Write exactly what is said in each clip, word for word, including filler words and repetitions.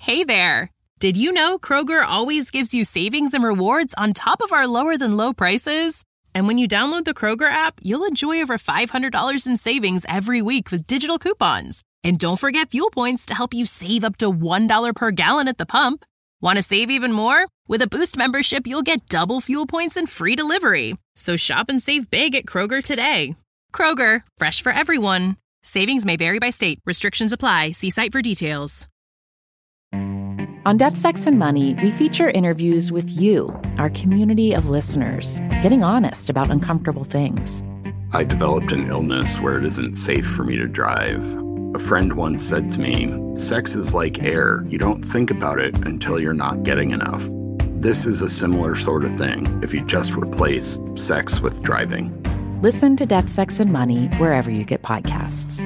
Hey there! Did you know Kroger always gives you savings and rewards on top of our lower-than-low prices? And when you download the Kroger app, you'll enjoy over five hundred dollars in savings every week with digital coupons. And don't forget fuel points to help you save up to one dollar per gallon at the pump. Want to save even more? With a Boost membership, you'll get double fuel points and free delivery. So shop and save big at Kroger today. Kroger, fresh for everyone. Savings may vary by state. Restrictions apply. See site for details. On Death, Sex, and Money, we feature interviews with you, our community of listeners, getting honest about uncomfortable things. I developed an illness where it isn't safe for me to drive. A friend once said to me, sex is like air. You don't think about it until you're not getting enough. This is a similar sort of thing if you just replace sex with driving. Listen to Death, Sex, and Money wherever you get podcasts.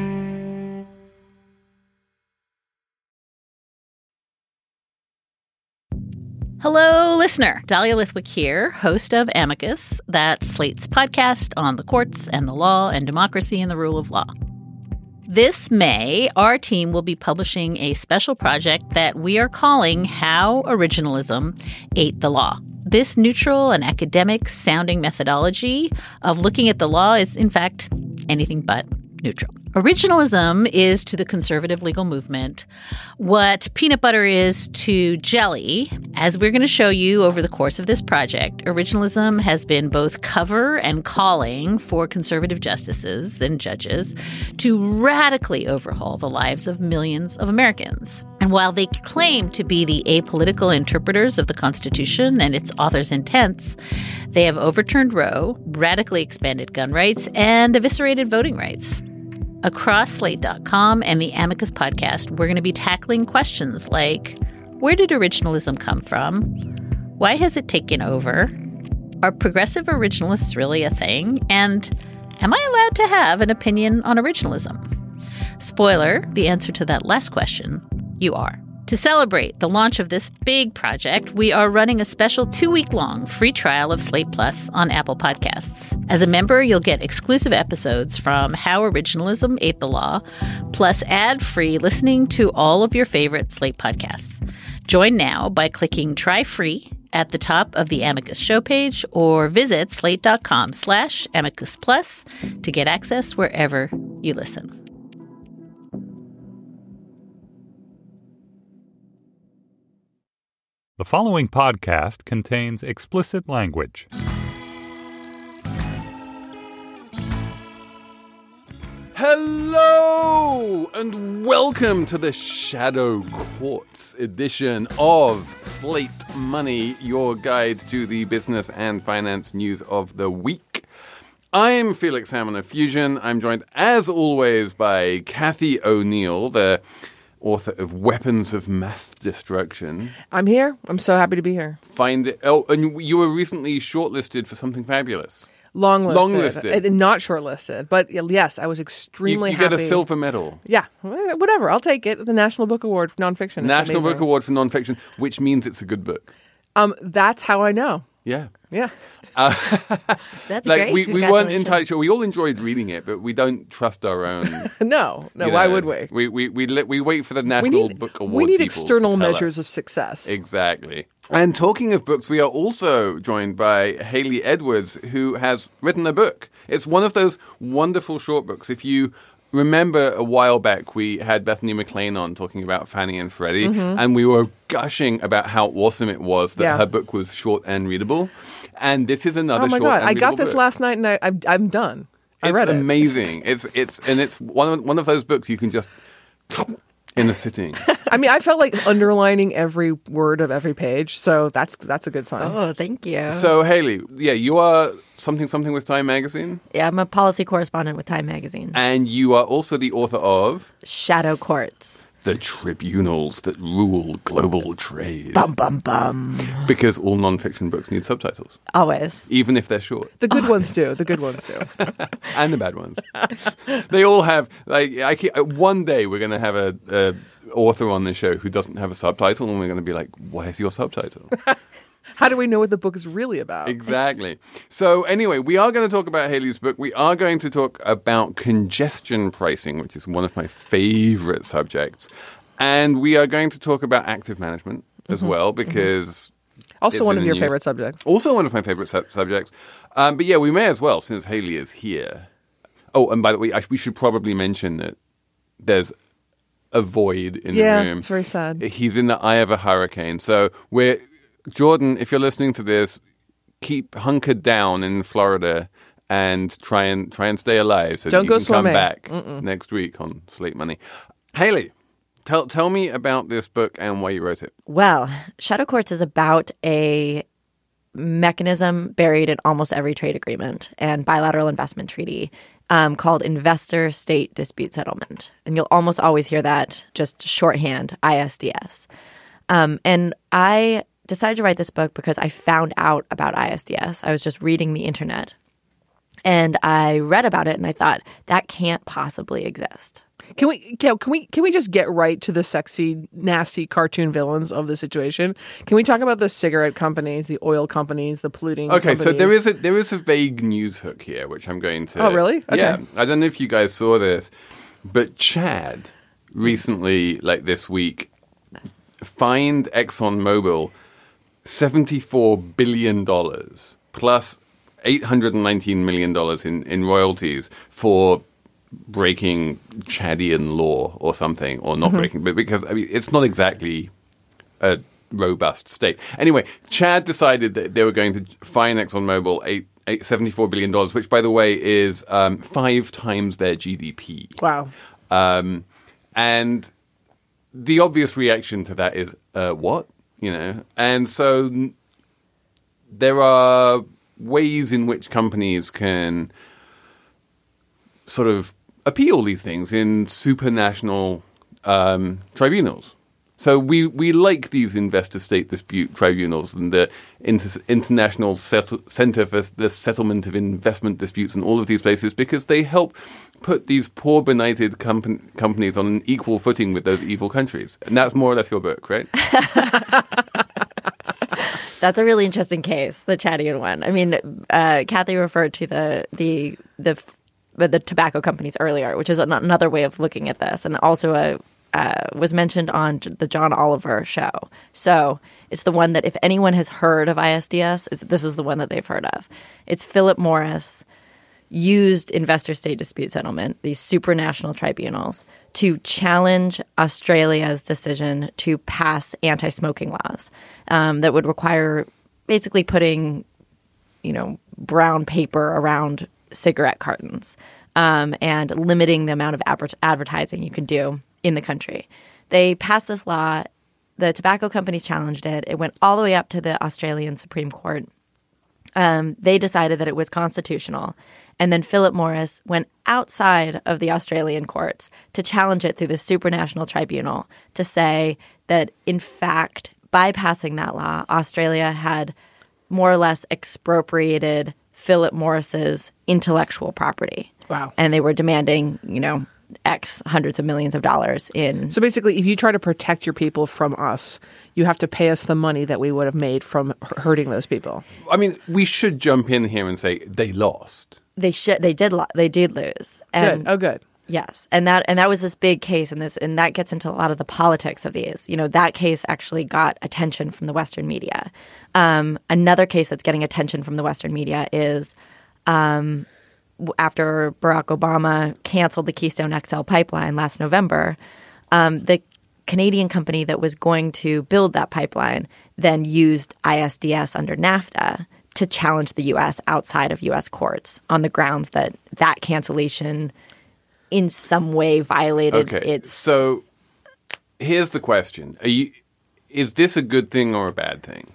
Hello, listener. Dahlia Lithwick here, host of Amicus, that's Slate's podcast on the courts and the law and democracy and the rule of law. This May, our team will be publishing a special project that we are calling How Originalism Ate the Law. This neutral and academic-sounding methodology of looking at the law is, in fact, anything but neutral. Originalism is to the conservative legal movement what peanut butter is to jelly. As we're going to show you over the course of this project, originalism has been both cover and calling for conservative justices and judges to radically overhaul the lives of millions of Americans. And while they claim to be the apolitical interpreters of the Constitution and its author's intents, they have overturned Roe, radically expanded gun rights, and eviscerated voting rights. Across Slate dot com and the Amicus podcast, we're going to be tackling questions like, where did originalism come from? Why has it taken over? Are progressive originalists really a thing? And am I allowed to have an opinion on originalism? Spoiler, the answer to that last question, you are. To celebrate the launch of this big project, we are running a special two-week-long free trial of Slate Plus on Apple Podcasts. As a member, you'll get exclusive episodes from How Originalism Ate the Law, plus ad-free listening to all of your favorite Slate podcasts. Join now by clicking Try Free at the top of the Amicus show page or visit slate.com slash Amicus Plus to get access wherever you listen. The following podcast contains explicit language. Hello and welcome to the Shadow Courts edition of Slate Money, your guide to the business and finance news of the week. I'm Felix Salmon of Fusion. I'm joined, as always, by Cathy O'Neil, the author of Weapons of Math Destruction. I'm here. I'm so happy to be here. Find it. Oh, and you were recently shortlisted for something fabulous. Long listed. Long listed. Uh, not shortlisted. But yes, I was extremely you, you happy. You get a silver medal. Yeah. Whatever. I'll take it. The National Book Award for Nonfiction. National Book Award for Nonfiction, which means it's a good book. Um, That's how I know. Yeah. Yeah. Uh, That's like great. we, we weren't entirely sure. We all enjoyed reading it, but we don't trust our own. no, no. You Why know, would we? We we we, li- we wait for the National need, Book Award. We need people external to tell measures us. of success. Exactly. And talking of books, we are also joined by Hayley Edwards, who has written a book. It's one of those wonderful short books. If you remember a while back, we had Bethany McLean on talking about Fannie and Freddie, mm-hmm. and we were gushing about how awesome it was that yeah. her book was short and readable. And this is another oh my short God. and I got this book. last night, and I, I'm, I'm done. I it's read it. amazing. It's it's and it's one of one of those books you can just in a sitting. I mean, I felt like underlining every word of every page, so that's that's a good sign. Oh, thank you. So, Hayley, yeah, you are something something with Time Magazine. Yeah, I'm a policy correspondent with Time Magazine. And you are also the author of Shadow Courts. The Tribunals That Rule Global Trade. Bum, bum, bum. Because all nonfiction books need subtitles. Always. Even if they're short. The good Always. ones do. The good ones do. And the bad ones. They all have, like, I keep, one day we're going to have a, a author on this show who doesn't have a subtitle, and we're going to be like, where's your subtitle? How do we know what the book is really about? Exactly. So anyway, we are going to talk about Hayley's book. We are going to talk about congestion pricing, which is one of my favorite subjects. And we are going to talk about active management as Mm-hmm. well, because Also it's one in of the your news. favorite subjects. Also one of my favorite sub- subjects. Um, but yeah, we may as well, since Haley is here. Oh, and by the way, I, we should probably mention that there's a void in Yeah, the room. it's very sad. He's in the eye of a hurricane. So we're Jordan, if you're listening to this, keep hunkered down in Florida and try and try and stay alive so Don't that you go can come swimming. back Mm-mm. next week on Slate Money. Haley, tell tell me about this book and why you wrote it. Well, Shadow Courts is about a mechanism buried in almost every trade agreement and bilateral investment treaty um, called investor-state dispute settlement. And you'll almost always hear that just shorthand, I S D S. Um, and I decided to write this book because I found out about I S D S. I was just reading the internet. And I read about it and I thought, that can't possibly exist. Can we can, can we can we just get right to the sexy, nasty cartoon villains of the situation? Can we talk about the cigarette companies, the oil companies, the polluting Okay, companies? so there is a there is a vague news hook here, which I'm going to. Oh, really? Okay. Yeah, I don't know if you guys saw this, but Chad recently, like this week, fined ExxonMobil seventy-four billion dollars plus eight hundred nineteen million dollars in, in royalties for breaking Chadian law or something, or not Mm-hmm. breaking, but because I mean, it's not exactly a robust state. Anyway, Chad decided that they were going to fine ExxonMobil eight, eight, seventy-four billion dollars, which, by the way, is um, five times their G D P. Wow. Um, and the obvious reaction to that is, uh, what? You know? And so n- there are ways in which companies can sort of appeal these things in supranational um, tribunals. So we, we like these investor-state dispute tribunals and the inter- International Settle- Center for the Settlement of Investment Disputes and all of these places because they help put these poor, benighted com- companies on an equal footing with those evil countries. And that's more or less your book, right? That's a really interesting case, the Chadian one. I mean, uh, Kathy referred to the the the the tobacco companies earlier, which is an- another way of looking at this, and also a uh, was mentioned on the John Oliver show. So it's the one that if anyone has heard of I S D S, is this is the one that they've heard of. It's Philip Morris used investor-state dispute settlement, these supranational tribunals, to challenge Australia's decision to pass anti-smoking laws um, that would require basically putting, you know, brown paper around cigarette cartons um, and limiting the amount of adver- advertising you can do in the country. They passed this law. The tobacco companies challenged it. It went all the way up to the Australian Supreme Court. Um, they decided that it was constitutional. And then Philip Morris went outside of the Australian courts to challenge it through the supranational tribunal to say that, in fact, by passing that law, Australia had more or less expropriated Philip Morris's intellectual property. Wow. And they were demanding, you know, X hundreds of millions of dollars in. So basically, if you try to protect your people from us, you have to pay us the money that we would have made from h- hurting those people. I mean, we should jump in here and say they lost. They should. They did. Lo- they did lose. And Good. Oh, good. yes, and that and that was this big case, and this and that gets into a lot of the politics of these. You know, that case actually got attention from the Western media. Um, another case that's getting attention from the Western media is um, w- after Barack Obama canceled the Keystone X L pipeline last November, um, the Canadian company that was going to build that pipeline then used I S D S under NAFTA to challenge the U S outside of U S courts on the grounds that that cancellation in some way violated Okay, its. so here's the question. Are you, is this a good thing or a bad thing?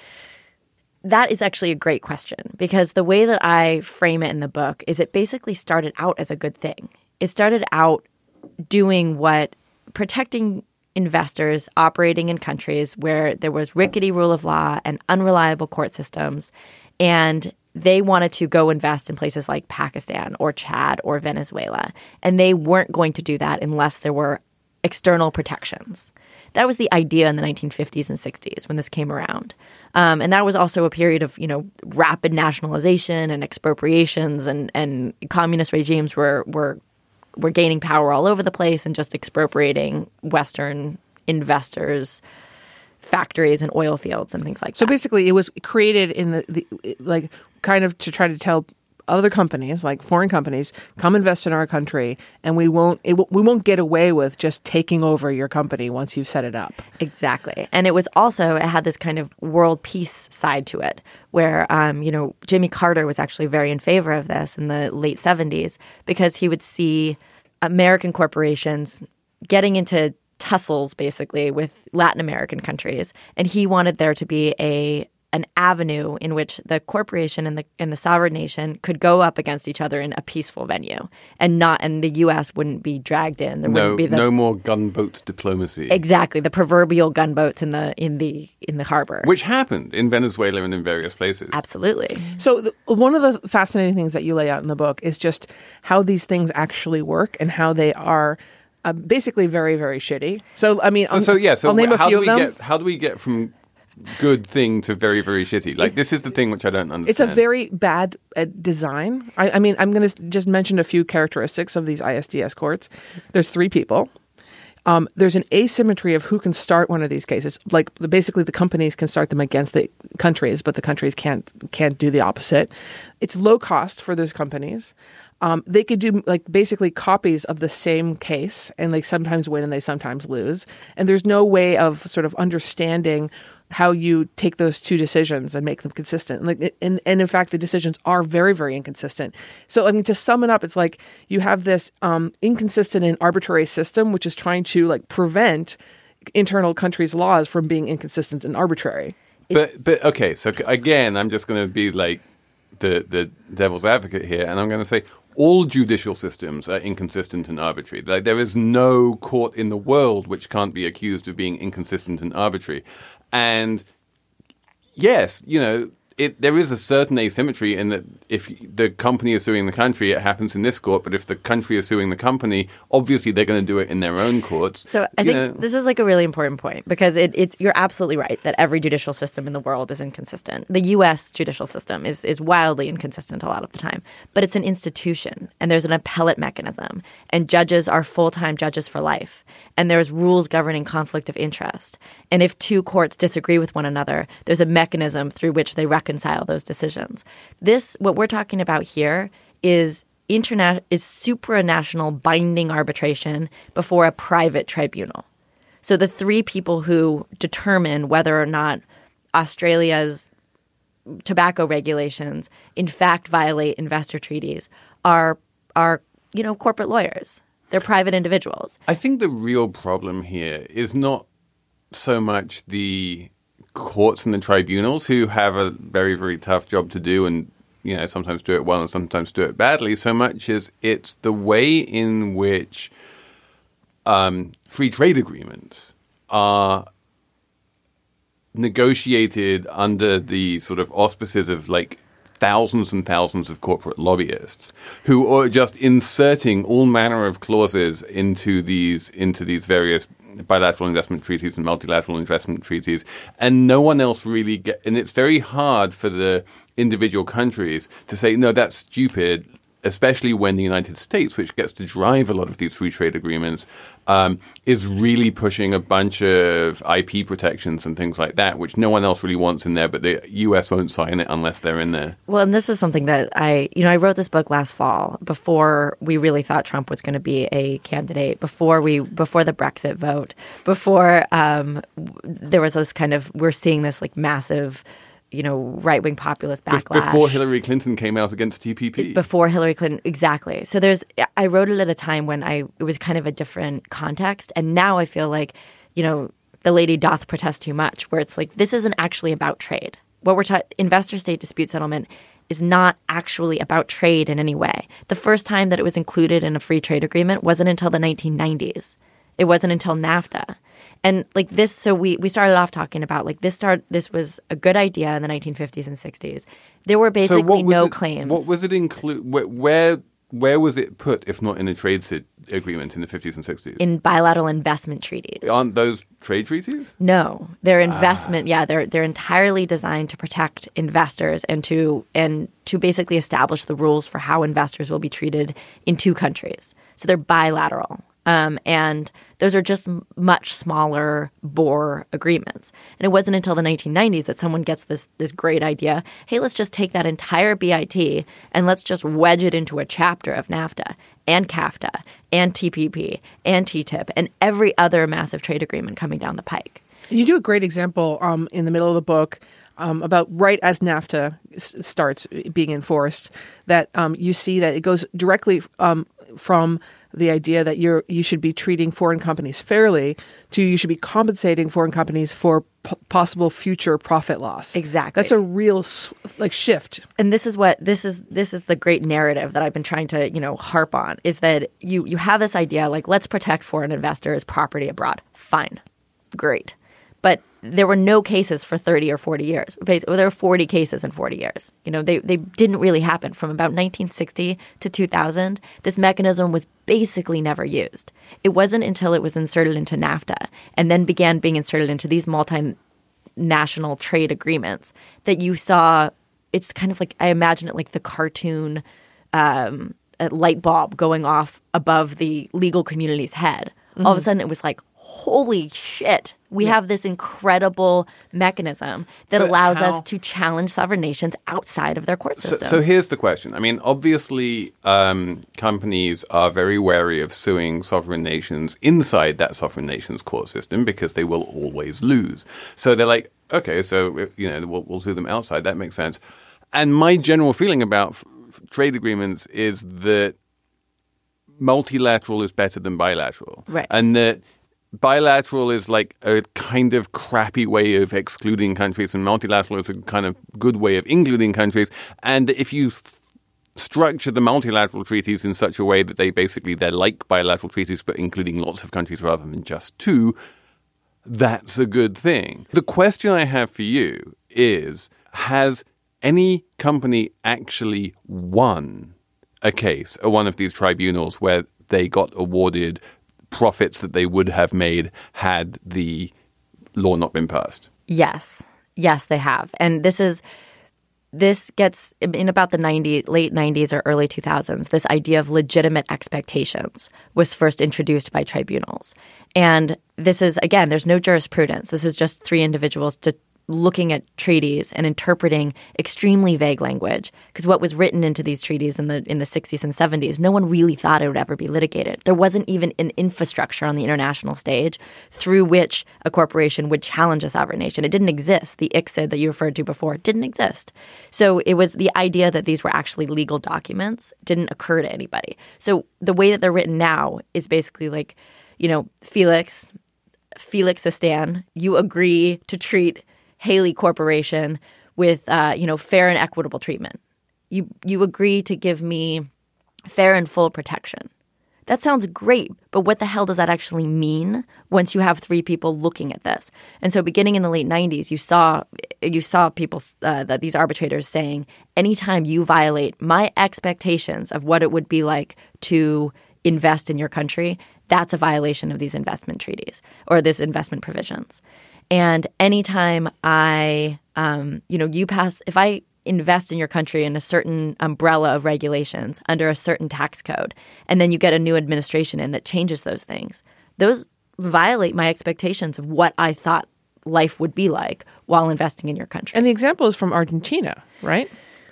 That is actually a great question because the way that I frame it in the book is it basically started out as a good thing. It started out doing what protecting investors operating in countries where there was rickety rule of law and unreliable court systems, and they wanted to go invest in places like Pakistan or Chad or Venezuela, and they weren't going to do that unless there were external protections. That was the idea in the nineteen fifties and sixties when this came around. Um, and that was also a period of, you know, rapid nationalization and expropriations, and, and communist regimes were, were were gaining power all over the place and just expropriating Western investors' factories and oil fields and things like So that. basically, it was created in the, the like kind of to try to tell other companies, like foreign companies, come invest in our country, and we won't it, we won't get away with just taking over your company once you've set it up. Exactly. And it was also, it had this kind of world peace side to it where, um, you know, Jimmy Carter was actually very in favor of this in the late seventies because he would see American corporations getting into tussles basically with Latin American countries. And he wanted there to be a an avenue in which the corporation and the and the sovereign nation could go up against each other in a peaceful venue, and not and the U S wouldn't be dragged in. There no, wouldn't be the, no more gunboat diplomacy. Exactly, the proverbial gunboats in the in the in the harbor, which happened in Venezuela and in various places. Absolutely. So the, one of the fascinating things that you lay out in the book is just how these things actually work and how they are uh, basically very, very shitty. So I mean, So, so yeah. So I'll name a how few do we of them. get how do we get from good thing to very, very shitty? Like, this is the thing which I don't understand. It's a very bad uh, design. I, I mean, I'm going to just mention a few characteristics of these I S D S courts. There's three people. Um, there's an asymmetry of who can start one of these cases. Like, the, basically, the companies can start them against the countries, but the countries can't can't do the opposite. It's low cost for those companies. Um, they could do like basically copies of the same case, and they sometimes win and they sometimes lose. And there's no way of sort of understanding how you take those two decisions and make them consistent. And, like, and, and in fact, the decisions are very, very inconsistent. So, I mean, to sum it up, it's like you have this um, inconsistent and arbitrary system, which is trying to like prevent internal countries' laws from being inconsistent and arbitrary. But, but okay, so again, I'm just going to be like the, the devil's advocate here, and I'm going to say all judicial systems are inconsistent and arbitrary. Like, there is no court in the world which can't be accused of being inconsistent and arbitrary. And yes, you know, it, there is a certain asymmetry in that if the company is suing the country, it happens in this court. But if the country is suing the company, obviously they're going to do it in their own courts. So I You think know. this is like a really important point because it, it's you're absolutely right that every judicial system in the world is inconsistent. The U S judicial system is is wildly inconsistent a lot of the time, but it's an institution and there's an appellate mechanism and judges are full-time judges for life and there's rules governing conflict of interest. And if two courts disagree with one another, there's a mechanism through which they reconcile those decisions. This, what we're talking about here, is interna- is supranational binding arbitration before a private tribunal. So the three people who determine whether or not Australia's tobacco regulations in fact violate investor treaties are are you know corporate lawyers. They're private individuals. I think the real problem here is not so much the courts and the tribunals, who have a very, very tough job to do and, you know, sometimes do it well and sometimes do it badly, so much as it's the way in which um, free trade agreements are negotiated under the sort of auspices of like thousands and thousands of corporate lobbyists who are just inserting all manner of clauses into these into these various bilateral investment treaties and multilateral investment treaties, and no one else really get. And it's very hard for the individual countries to say, no, that's stupid, especially when the United States, which gets to drive a lot of these free trade agreements, um, is really pushing a bunch of I P protections and things like that, which no one else really wants in there, but the U S won't sign it unless they're in there. Well, and this is something that I, you know, I wrote this book last fall before we really thought Trump was going to be a candidate, before we, before the Brexit vote, before um, there was this kind of, we're seeing this like massive, you know, right-wing populist backlash. Before Hillary Clinton came out against T P P. Before Hillary Clinton, exactly. So there's, I wrote it at a time when I, it was kind of a different context. And now I feel like, you know, the lady doth protest too much, where it's like, this isn't actually about trade. What we're talking, investor-state dispute settlement is not actually about trade in any way. The first time that it was included in a free trade agreement wasn't until the nineteen nineties. It wasn't until NAFTA. And like this, so we, we started off talking about like this start. This was a good idea in the nineteen fifties and sixties. There were basically so what was no it, claims. What was it include? Where, where where was it put, if not in a trade sit- agreement in the fifties and sixties? In bilateral investment treaties. Aren't those trade treaties? No, they're investment. Ah. Yeah, they're they're entirely designed to protect investors and to and to basically establish the rules for how investors will be treated in two countries. So they're bilateral. Um, and those are just m- much smaller bore agreements. And it wasn't until the nineteen nineties that someone gets this this great idea, hey, let's just take that entire B I T and let's just wedge it into a chapter of NAFTA and CAFTA and T P P and T T I P and every other massive trade agreement coming down the pike. You do a great example um, in the middle of the book um, about right as NAFTA s- starts being enforced, that um, you see that it goes directly um, from the idea that you're you should be treating foreign companies fairly to you should be compensating foreign companies for p- possible future profit loss. Exactly. That's a real like shift. And this is what this is this is the great narrative that I've been trying to, you know, harp on, is that you you have this idea like, let's protect foreign investors' property abroad. Fine. Great. But there were no cases for thirty or forty years. There were forty cases in forty years. You know, they, they didn't really happen. From about nineteen sixty to two thousand, this mechanism was basically never used. It wasn't until it was inserted into NAFTA and then began being inserted into these multinational trade agreements that you saw, it's kind of like, I imagine it like the cartoon um, light bulb going off above the legal community's head. Mm-hmm. All of a sudden, it was like, holy shit, we yeah. have this incredible mechanism that but allows how? us to challenge sovereign nations outside of their court system. So, so here's the question. I mean, obviously, um, companies are very wary of suing sovereign nations inside that sovereign nation's court system because they will always lose. So they're like, okay, so you know, we'll, we'll sue them outside. That makes sense. And my general feeling about f- trade agreements is that multilateral is better than bilateral. Right. And that bilateral is like a kind of crappy way of excluding countries, and multilateral is a kind of good way of including countries. And if you f- structure the multilateral treaties in such a way that they basically, they're like bilateral treaties, but including lots of countries rather than just two, that's a good thing. The question I have for you is, has any company actually won a case at one of these tribunals where they got awarded profits that they would have made had the law not been passed? Yes. Yes, they have. And this is this gets in about the nineties, late nineties or early two thousands, this idea of legitimate expectations was first introduced by tribunals. And this is, again, there's no jurisprudence. This is just three individuals to looking at treaties and interpreting extremely vague language, because what was written into these treaties in the in the sixties and seventies, no one really thought it would ever be litigated. There wasn't even an infrastructure on the international stage through which a corporation would challenge a sovereign nation. It didn't exist. The I C S I D that you referred to before didn't exist. So it was the idea that these were actually legal documents didn't occur to anybody. So the way that they're written now is basically like, you know, Felix, Felix Astan, you agree to treat Haley Corporation with, uh, you know, fair and equitable treatment. You you agree to give me fair and full protection. That sounds great, but what the hell does that actually mean once you have three people looking at this? And so, beginning in the late nineties, you saw you saw people uh, that these arbitrators saying, anytime you violate my expectations of what it would be like to invest in your country, that's a violation of these investment treaties or this investment provisions. And anytime I, um, you know, you pass, if I invest in your country in a certain umbrella of regulations under a certain tax code, and then you get a new administration in that changes those things, those violate my expectations of what I thought life would be like while investing in your country. And the example is from Argentina, right?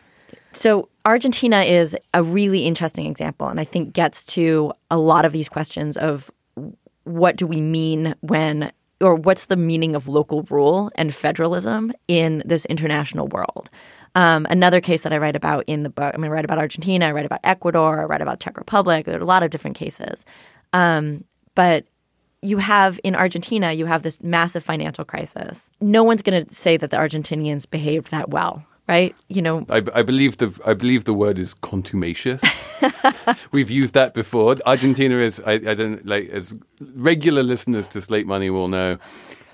So Argentina is a really interesting example, and I think gets to a lot of these questions of what do we mean when – or what's the meaning of local rule and federalism in this international world? Um, another case that I write about in the book, I mean, I write about Argentina, I write about Ecuador, I write about Czech Republic. There are a lot of different cases. Um, but you have, in Argentina, you have this massive financial crisis. No one's going to say that the Argentinians behaved that well, right? You know, I, I believe the I believe the word is contumacious. We've used that before. Argentina is I, I don't like as regular listeners to Slate Money will know.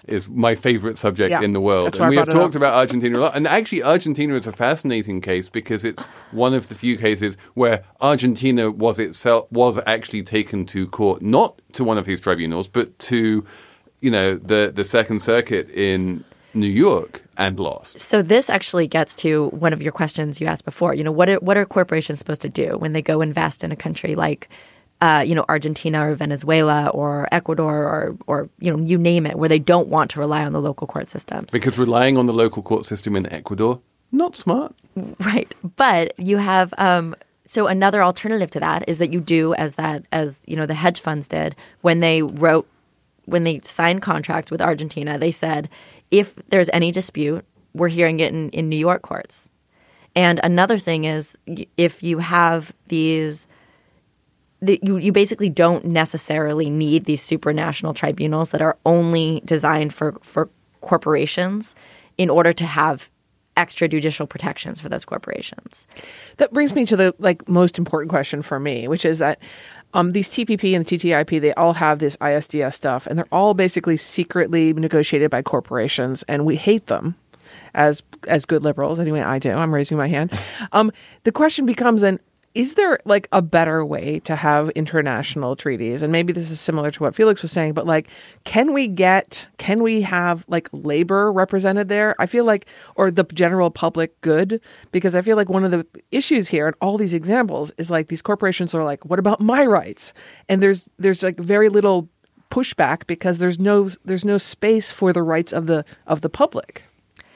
is my favorite subject Yeah, in the world. that's why And I we have brought it talked up. about Argentina a lot. And actually, Argentina is a fascinating case because it's one of the few cases where Argentina was itself was actually taken to court, not to one of these tribunals, but to, you know, the, the Second Circuit in New York and lost. So this actually gets to one of your questions you asked before. You know, what are, what are corporations supposed to do when they go invest in a country like, uh, you know, Argentina or Venezuela or Ecuador or, or, you know, you name it, where they don't want to rely on the local court systems? Because relying on the local court system in Ecuador, not smart. Right. But you have um, so another alternative to that is that you do as that as, you know, the hedge funds did when they wrote when they signed contracts with Argentina. They said, if there's any dispute, we're hearing it in, in New York courts. And another thing is if you have these the, you, you basically don't necessarily need these supranational tribunals that are only designed for, for corporations in order to have extrajudicial protections for those corporations. That brings me to the like most important question for me, which is that um, these T P P and T T I P, they all have this I S D S stuff, and they're all basically secretly negotiated by corporations, and we hate them as as good liberals. Anyway, I do. I'm raising my hand. Um, the question becomes then, is there like a better way to have international treaties? And maybe this is similar to what Felix was saying, but like, can we get, can we have like labor represented there? I feel like, or the general public good, because I feel like one of the issues here in all these examples is like these corporations are like, what about my rights? And there's, there's like very little pushback because there's no, there's no space for the rights of the, of the public.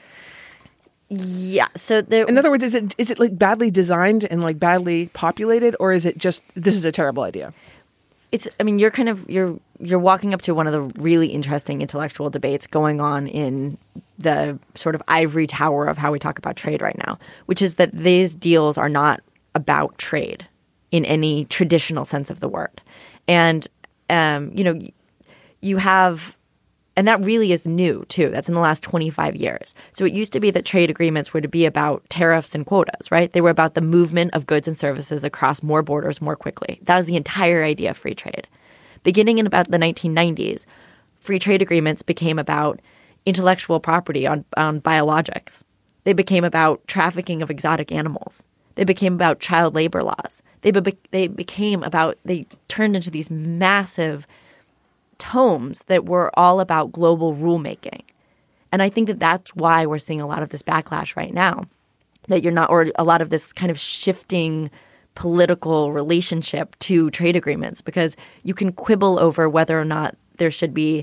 Yeah. So there. In other words, is it is it like badly designed and like badly populated, or is it just this is a terrible idea? It's. I mean, you're kind of you're you're walking up to one of the really interesting intellectual debates going on in the sort of ivory tower of how we talk about trade right now, which is that these deals are not about trade in any traditional sense of the word, and um, you know, you have. And that really is new, too. That's in the last twenty-five years. So it used to be that trade agreements were to be about tariffs and quotas, right? They were about the movement of goods and services across more borders more quickly. That was the entire idea of free trade. Beginning in about the nineteen nineties, free trade agreements became about intellectual property on, on biologics. They became about trafficking of exotic animals. They became about child labor laws. They, be- they became about – they turned into these massive – tomes that were all about global rulemaking. And I think that that's why we're seeing a lot of this backlash right now, that you're not – or a lot of this kind of shifting political relationship to trade agreements, because you can quibble over whether or not there should be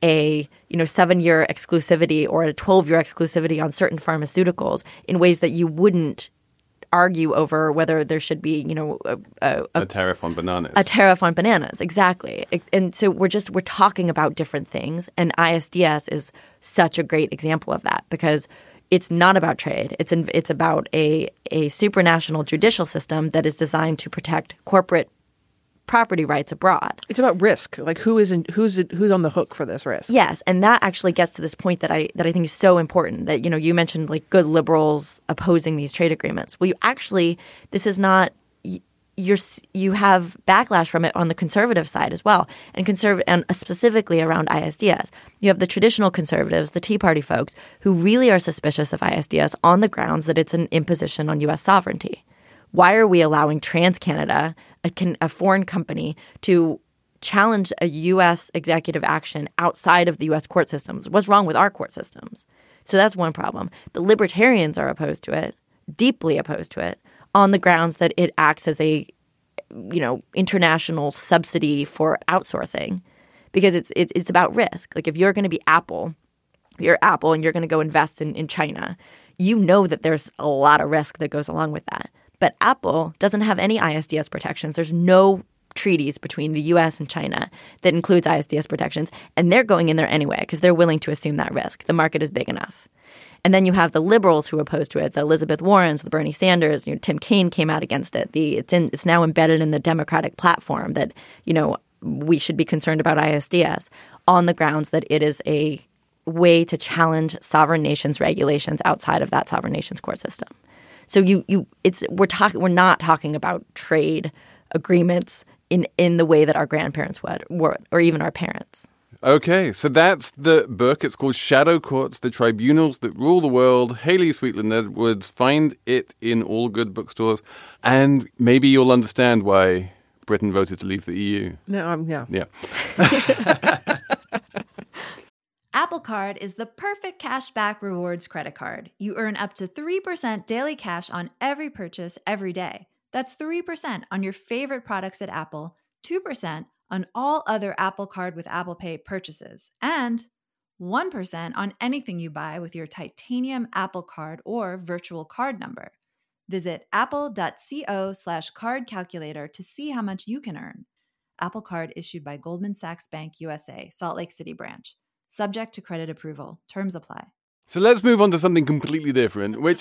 a you know seven-year exclusivity or a twelve-year exclusivity on certain pharmaceuticals in ways that you wouldn't argue over whether there should be, you know, a, a, A tariff on bananas. a tariff on bananas. Exactly. And so we're just, we're talking about different things. And I S D S is such a great example of that, because it's not about trade. It's in, it's about a, a supranational judicial system that is designed to protect corporate property rights abroad. It's about risk. Like who is in, who's who's on the hook for this risk? Yes, and that actually gets to this point that I that I think is so important. That you know you mentioned like good liberals opposing these trade agreements. Well, you actually this is not you're you have backlash from it on the conservative side as well, and conserv and specifically around I S D S. You have the traditional conservatives, the Tea Party folks, who really are suspicious of I S D S on the grounds that it's an imposition on U S sovereignty. Why are we allowing TransCanada, a, can, a foreign company, to challenge a U S executive action outside of the U S court systems? What's wrong with our court systems? So that's one problem. The libertarians are opposed to it, deeply opposed to it, on the grounds that it acts as a, you know, international subsidy for outsourcing, because it's it, it's about risk. Like if you're going to be Apple, you're Apple and you're going to go invest in, in China, you know that there's a lot of risk that goes along with that. But Apple doesn't have any I S D S protections. There's no treaties between the U S and China that includes I S D S protections. And they're going in there anyway because they're willing to assume that risk. The market is big enough. And then you have the liberals who are opposed to it, the Elizabeth Warrens, the Bernie Sanders. You know, Tim Kaine came out against it. The it's in it's now embedded in the Democratic platform that, you know, we should be concerned about I S D S on the grounds that it is a way to challenge sovereign nations' regulations outside of that sovereign nation's court system. So you you it's we're talking we're not talking about trade agreements in, in the way that our grandparents would, or, or even our parents. Okay, so that's the book. It's called Shadow Courts, The Tribunals That Rule the World. Hayley Sweetland Edwards. Find it in all good bookstores. And maybe you'll understand why Britain voted to leave the E U. No, um, yeah. Yeah. Apple Card is the perfect cashback rewards credit card. You earn up to three percent daily cash on every purchase every day. That's three percent on your favorite products at Apple, two percent on all other Apple Card with Apple Pay purchases, and one percent on anything you buy with your titanium Apple Card or virtual card number. Visit apple.co slash card calculator to see how much you can earn. Apple Card issued by Goldman Sachs Bank U S A, Salt Lake City branch. Subject to credit approval. Terms apply. So let's move on to something completely different, which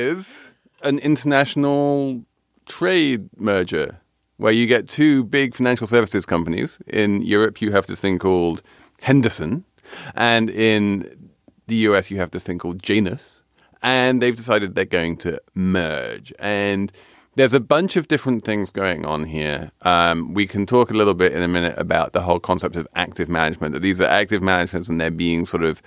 is an international trade merger where you get two big financial services companies. In Europe, you have this thing called Henderson, and in the U S, you have this thing called Janus, and they've decided they're going to merge. And there's a bunch of different things going on here. Um, we can talk a little bit in a minute about the whole concept of active management, that these are active managements and they're being sort of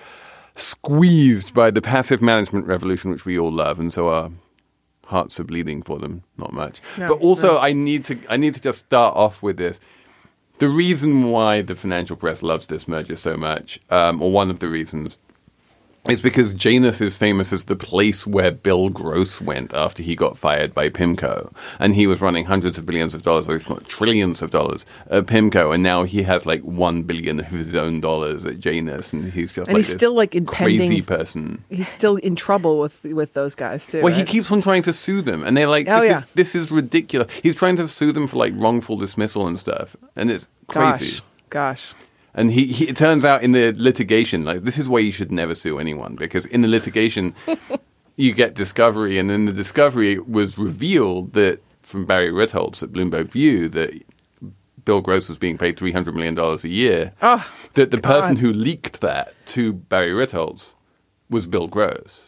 squeezed by the passive management revolution, which we all love. And so our hearts are bleeding for them, not much. No, but also no. I need to I need to just start off with this. The reason why the financial press loves this merger so much, um, or one of the reasons, it's because Janus is famous as the place where Bill Gross went after he got fired by PIMCO. And he was running hundreds of billions of dollars, or if not trillions of dollars, at PIMCO. And now he has like one billion of his own dollars at Janus. And he's just and like he's this still like crazy person. He's still in trouble with with those guys, too. Well, right? he keeps on trying to sue them. And they're like, oh, this, yeah. is, this is ridiculous. He's trying to sue them for like wrongful dismissal and stuff. And it's crazy. Gosh, gosh. And he, he, it turns out in the litigation, like this is why you should never sue anyone, because in the litigation, you get discovery, and in the discovery it was revealed that from Barry Ritholtz at Bloomberg View that Bill Gross was being paid three hundred million dollars a year. Oh, that the God. person who leaked that to Barry Ritholtz was Bill Gross.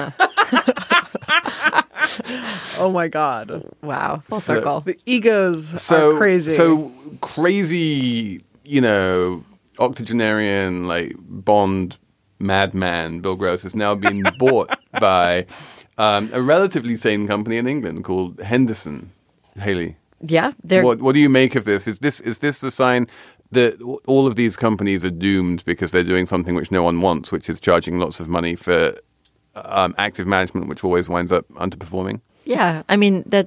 Oh my God! Wow, full So- circle. The egos So are crazy. So crazy, you know, octogenarian, like Bond madman Bill Gross has now been bought by um, a relatively sane company in England called Henderson. Hayley, Yeah, they're what what do you make of this? Is this is this a sign that all of these companies are doomed because they're doing something which no one wants, which is charging lots of money for um, active management, which always winds up underperforming? Yeah, I mean that.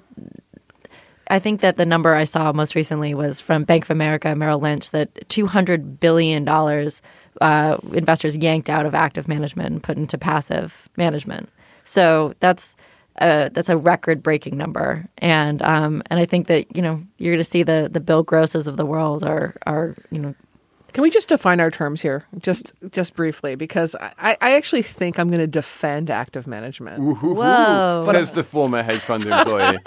I think that the number I saw most recently was from Bank of America, Merrill Lynch, that two hundred billion dollars uh, investors yanked out of active management and put into passive management. So that's a, that's a record-breaking number, and um, and I think that you know you're going to see the the Bill Grosses of the world are are you know. Can we just define our terms here, just just briefly? Because I, I actually think I'm going to defend active management. Whoa. Says the former hedge fund employee.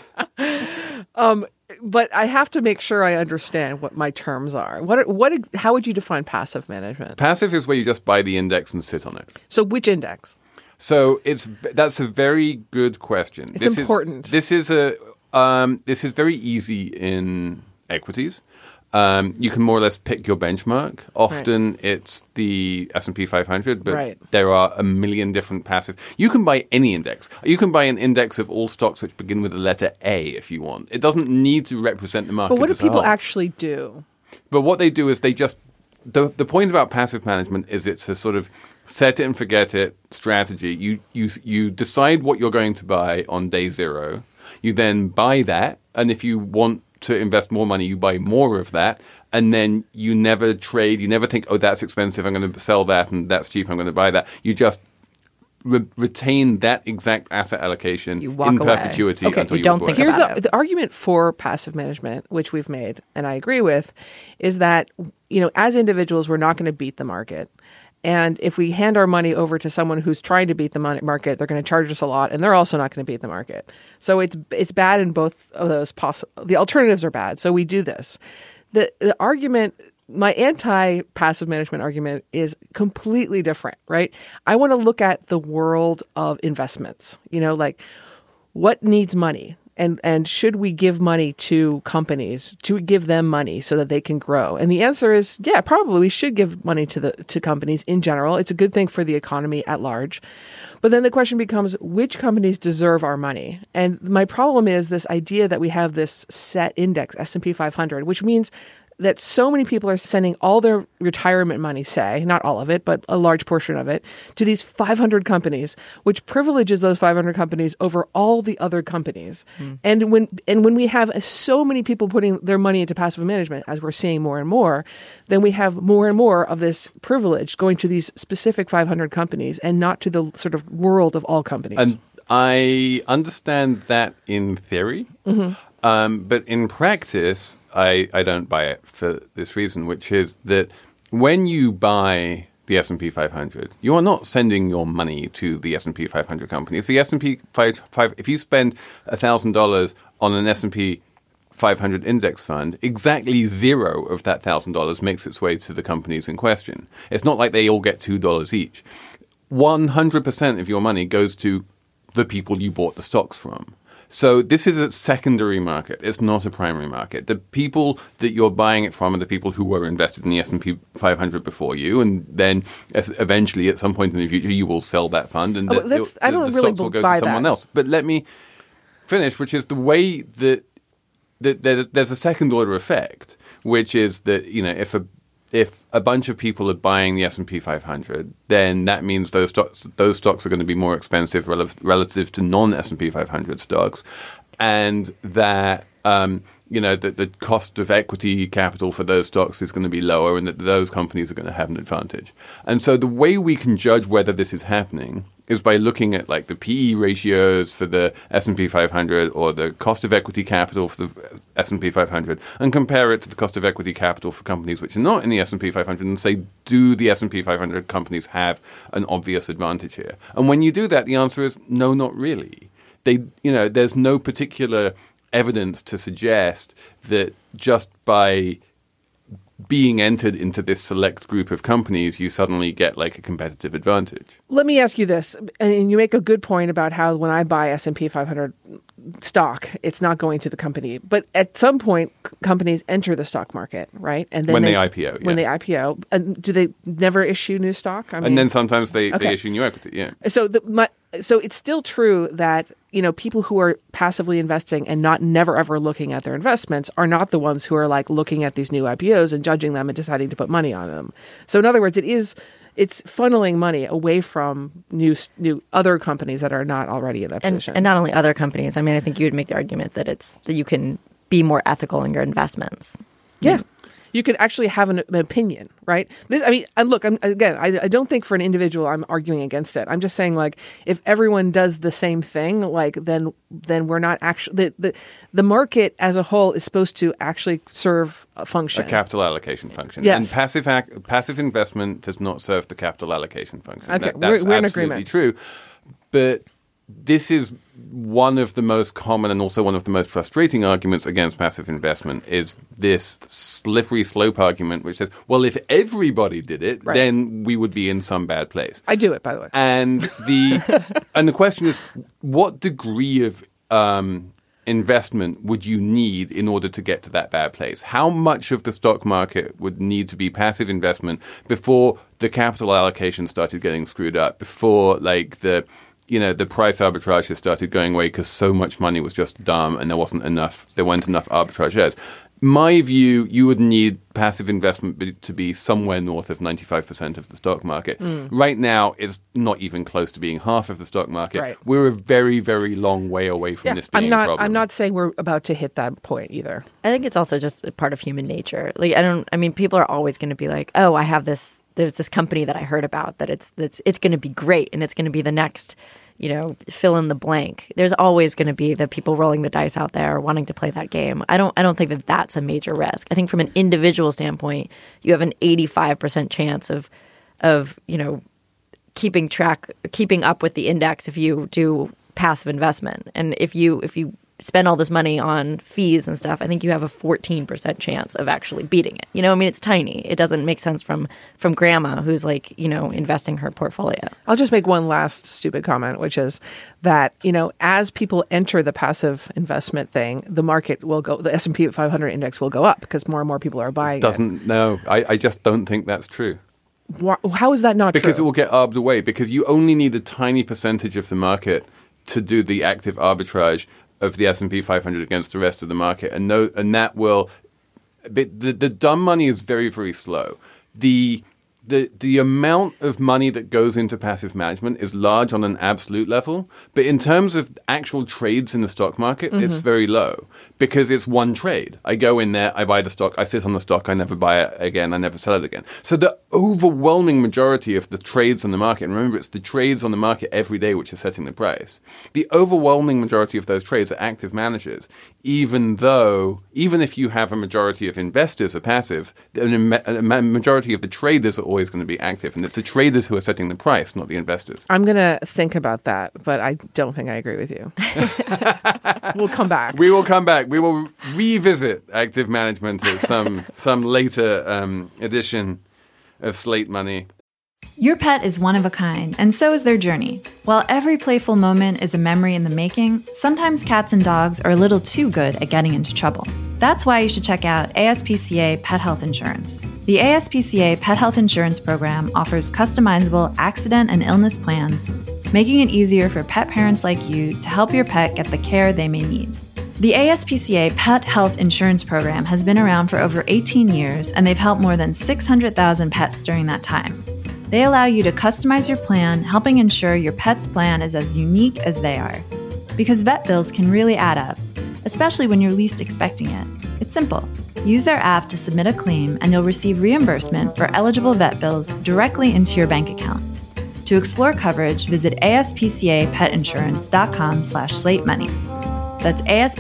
Um, but I have to make sure I understand what my terms are. What what? How would you define passive management? Passive is where you just buy the index and sit on it. So which index? So it's that's a very good question. It's this important. Is, this is a um, this is very easy in equities. Um, you can more or less pick your benchmark. Often right. It's the S and P five hundred, but right. there are a million different passive. You can buy any index. You can buy an index of all stocks which begin with the letter A if you want. It doesn't need to represent the market. But what do as a people whole. actually do? But what they do is they just the the point about passive management is it's a sort of set it and forget it strategy. You you you decide what you're going to buy on day zero. You then buy that, and if you want to invest more money, you buy more of that, and then you never trade. You never think, oh, that's expensive, I'm going to sell that, and that's cheap, I'm going to buy that. You just re- retain that exact asset allocation You walk in away. perpetuity Okay, until you you don't walk think away. Here's about the, it. the argument for passive management, which we've made, and I agree with, is that you know, as individuals, we're not going to beat the market. And if we hand our money over to someone who's trying to beat the market, they're going to charge us a lot, and they're also not going to beat the market. So it's it's bad in both of those possible. The alternatives are bad. So we do this. The the argument, my anti-passive management argument, is completely different, right? I want to look at the world of investments. You know, like what needs money? And and should we give money to companies, to give them money so that they can grow? And the answer is, yeah, probably we should give money to the to companies in general. It's a good thing for the economy at large. But then the question becomes, which companies deserve our money? And my problem is this idea that we have this set index, S and P five hundred, which means that so many people are sending all their retirement money, say, not all of it, but a large portion of it, to these five hundred companies, which privileges those five hundred companies over all the other companies. Mm. And when and when we have so many people putting their money into passive management, as we're seeing more and more, then we have more and more of this privilege going to these specific five hundred companies and not to the sort of world of all companies. And I understand that in theory, mm-hmm. um, but in practice, I, I don't buy it for this reason, which is that when you buy the S and P five hundred, you are not sending your money to the S and P five hundred companies. The S and P five hundred, if you spend one thousand dollars on an S and P five hundred index fund, exactly zero of that one thousand dollars makes its way to the companies in question. It's not like they all get two dollars each. one hundred percent of your money goes to the people you bought the stocks from. So this is a secondary market. It's not a primary market. The people that you're buying it from are the people who were invested in the S and P five hundred before you, and then eventually at some point in the future you will sell that fund and oh, the, that's, the, I don't the really stocks will go buy to someone that. else. But let me finish, which is the way that, that there's a second order effect, which is that, you know, if a If a bunch of people are buying the S and P five hundred, then that means those stocks those stocks are going to be more expensive rel- relative to non-S and P five hundred stocks, and that um, you know that the cost of equity capital for those stocks is going to be lower, and that those companies are going to have an advantage. And so the way we can judge whether this is happening is by looking at like the P E ratios for the S and P five hundred or the cost of equity capital for the S and P five hundred and compare it to the cost of equity capital for companies which are not in the S and P five hundred and say, do the S and P five hundred companies have an obvious advantage here? And when you do that, the answer is no, not really. They, you know, there's no particular evidence to suggest that just by being entered into this select group of companies, you suddenly get like a competitive advantage. Let me ask you this, and you make a good point about how when I buy S and P five hundred stock, it's not going to the company. But at some point, c- companies enter the stock market, right? And then when they, they I P O, yeah. When they I P O, and do they never issue new stock? I mean, and then sometimes they, okay. they issue new equity, yeah. So the, my, so it's still true that, you know, people who are passively investing and not never ever looking at their investments are not the ones who are like looking at these new I P Os and judging them and deciding to put money on them. So in other words, it is it's funneling money away from new new other companies that are not already in that and, position. And not only other companies. I mean, I think you would make the argument that it's that you can be more ethical in your investments. Yeah. You could actually have an, an opinion, right? This, I mean, and look, I'm, again, I, I don't think for an individual I'm arguing against it. I'm just saying, like, if everyone does the same thing, like, then then we're not actually the, the the market as a whole is supposed to actually serve a function, a capital allocation function. Yes. And passive ac- passive investment does not serve the capital allocation function. Okay, that, that's we're, we're in absolutely agreement. true. But this is one of the most common and also one of the most frustrating arguments against passive investment is this slippery slope argument, which says, well, if everybody did it, right. then we would be in some bad place. I do it, by the way. And the and the question is, what degree of um, investment would you need in order to get to that bad place? How much of the stock market would need to be passive investment before the capital allocation started getting screwed up, before like the you know, the price arbitrage has started going away because so much money was just dumb and there wasn't enough, there weren't enough arbitrage shares. My view, you would need passive investment be, to be somewhere north of ninety-five percent of the stock market. Mm. Right now, it's not even close to being half of the stock market. Right. We're a very, very long way away from yeah, this being I'm not, a problem. I'm not saying we're about to hit that point either. I think it's also just a part of human nature. Like, I don't, I mean, people are always going to be like, oh, I have this, there's this company that I heard about that it's, that's, it's going to be great and it's going to be the next, you know, fill in the blank. There's always going to be the people rolling the dice out there wanting to play that game. I don't I don't think that that's a major risk. I think from an individual standpoint, you have an eighty-five percent chance of of, you know, keeping track keeping up with the index if you do passive investment. And if you if you spend all this money on fees and stuff, I think you have a fourteen percent chance of actually beating it. You know, I mean, it's tiny. It doesn't make sense from from grandma who's like, you know, investing her portfolio. I'll just make one last stupid comment, which is that, you know, as people enter the passive investment thing, the market will go, the S and P five hundred index will go up because more and more people are buying Doesn't, it. no, I, I just don't think that's true. Why, how is that not Because true? it will get arbed away, because you only need a tiny percentage of the market to do the active arbitrage of the S and P five hundred against the rest of the market. And no, and that will, the, the dumb money is very, very slow. The, the, the amount of money that goes into passive management is large on an absolute level. But in terms of actual trades in the stock market, mm-hmm. it's very low because it's one trade. I go in there, I buy the stock, I sit on the stock, I never buy it again, I never sell it again. So the overwhelming majority of the trades on the market, and remember it's the trades on the market every day which are setting the price, the overwhelming majority of those trades are active managers, even though, even if you have a majority of investors are passive, a majority of the traders are always going to be active. And it's the traders who are setting the price, not the investors. I'm going to think about that, but I don't think I agree with you. We'll come back. We will come back. We will revisit active management at some some later um, edition of Slate Money. Your pet is one of a kind, and so is their journey. While every playful moment is a memory in the making, sometimes cats and dogs are a little too good at getting into trouble. That's why you should check out A S P C A Pet Health Insurance. The A S P C A Pet Health Insurance Program offers customizable accident and illness plans, making it easier for pet parents like you to help your pet get the care they may need. The A S P C A Pet Health Insurance Program has been around for over eighteen years, and they've helped more than six hundred thousand pets during that time. They allow you to customize your plan, helping ensure your pet's plan is as unique as they are. Because vet bills can really add up, especially when you're least expecting it. It's simple. Use their app to submit a claim, and you'll receive reimbursement for eligible vet bills directly into your bank account. To explore coverage, visit aspcapetinsurance.com slash slate money. That's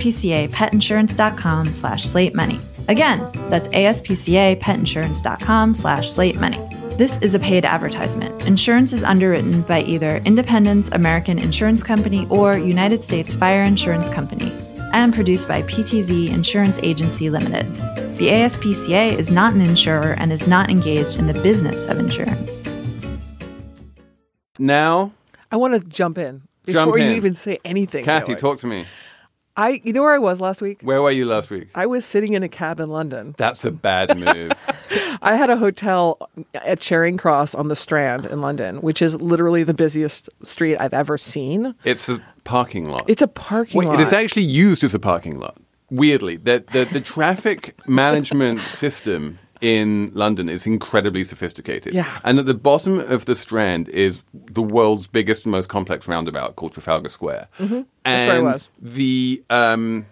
aspcapetinsurance.com slash slate money. Again, that's aspcapetinsurance.com slash slate money. This is a paid advertisement. Insurance is underwritten by either Independence American Insurance Company or United States Fire Insurance Company and produced by P T Z Insurance Agency Limited. The A S P C A is not an insurer and is not engaged in the business of insurance. Now, I want to jump in jump before in. you even say anything. Kathy, Alex. talk to me. I, you know where I was last week? Where were you last week? I was sitting in a cab in London. That's a bad move. I had a hotel at Charing Cross on the Strand in London, which is literally the busiest street I've ever seen. It's a parking lot. It's a parking Wait, lot. it is actually used as a parking lot. Weirdly, the, the, the traffic management system in London is incredibly sophisticated. Yeah. And at the bottom of the Strand is the world's biggest and most complex roundabout called Trafalgar Square. Mm-hmm. And That's where I was. The, um,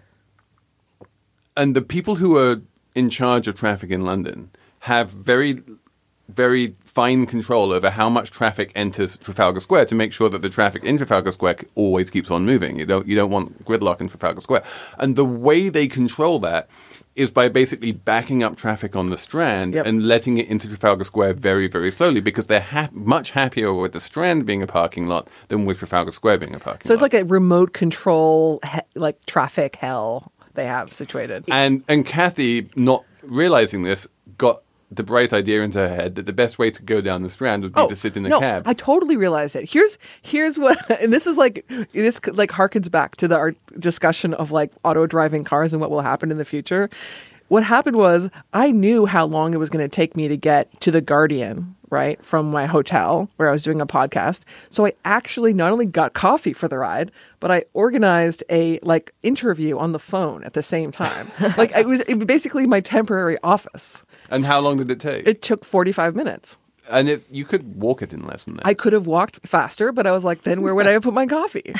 and the people who are in charge of traffic in London have very, very fine control over how much traffic enters Trafalgar Square to make sure that the traffic in Trafalgar Square always keeps on moving. You don't, you don't want gridlock in Trafalgar Square. And the way they control that is by basically backing up traffic on the Strand Yep. and letting it into Trafalgar Square very, very slowly because they're ha- much happier with the Strand being a parking lot than with Trafalgar Square being a parking lot. So it's like a remote control, he- like traffic hell they have situated. And and Kathy, not realizing this, got the bright idea into her head that the best way to go down the Strand would be to sit in a no, cab. I totally realized it. Here's here's what, and this is like this like harkens back to the our discussion of like auto driving cars and what will happen in the future. What happened was I knew how long it was going to take me to get to the Guardian, right, from my hotel where I was doing a podcast. So I actually not only got coffee for the ride, but I organized a like interview on the phone at the same time. Like it was, it was basically my temporary office. And how long did it take? It took forty-five minutes. and it, you could walk it in less than that. I could have walked faster, but I was like, then where would I have put my coffee?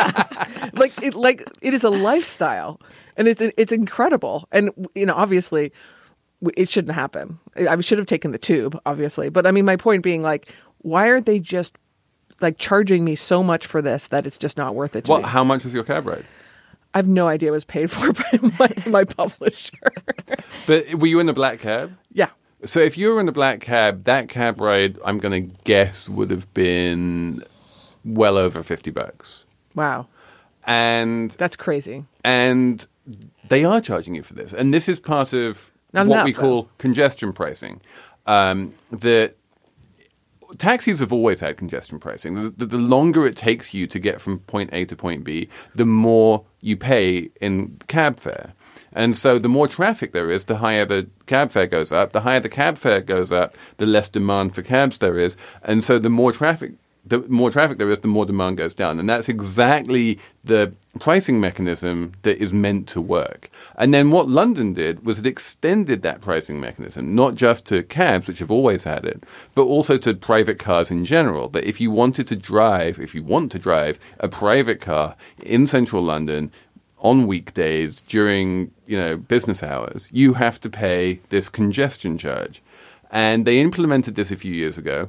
like it, like it is a lifestyle, and it's it's incredible. And you know, obviously, it shouldn't happen. I should have taken the tube, obviously. But I mean, my point being, like, why aren't they just like charging me so much for this that it's just not worth it to What? me? How much was your cab ride? I have no idea it was paid for by my, my publisher. But were you in the black cab? Yeah. So if you were in the black cab, that cab ride, I'm going to guess, would have been well over fifty bucks. Wow. And That's crazy. And they are charging you for this. And this is part of Not what enough, we call though. congestion pricing. Um, the taxis have always had congestion pricing. The, the, the longer it takes you to get from point A to point B, the more you pay in cab fare. And so the more traffic there is, the higher the cab fare goes up. The higher the cab fare goes up, the less demand for cabs there is. And so the more traffic the more traffic there is, the more demand goes down. And that's exactly the pricing mechanism that is meant to work. And then what London did was it extended that pricing mechanism, not just to cabs, which have always had it, but also to private cars in general. That if you wanted to drive, if you want to drive a private car in central London on weekdays during, you know, business hours, you have to pay this congestion charge. And they implemented this a few years ago.